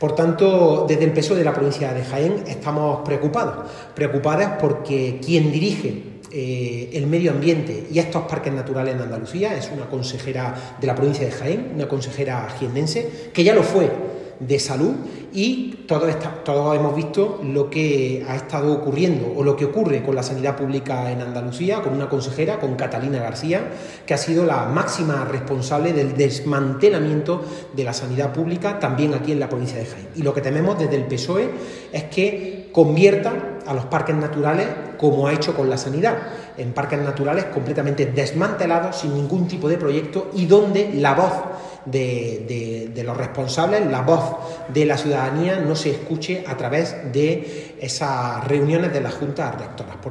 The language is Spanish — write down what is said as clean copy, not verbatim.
Por tanto, desde el PSOE de la provincia de Jaén estamos preocupados porque quien dirige el medio ambiente y estos parques naturales en Andalucía es una consejera de la provincia de Jaén, una consejera jiennense, que ya lo fue de salud, y todos hemos visto lo que ha estado ocurriendo o lo que ocurre con la sanidad pública en Andalucía, con una consejera, con Catalina García, que ha sido la máxima responsable del desmantelamiento de la sanidad pública también aquí en la provincia de Jaén. Y lo que tememos desde el PSOE es que convierta a los parques naturales, como ha hecho con la sanidad, en parques naturales completamente desmantelados, sin ningún tipo de proyecto, y donde la voz de los responsables, la voz de la ciudadanía no se escuche a través de esas reuniones de las juntas rectoras.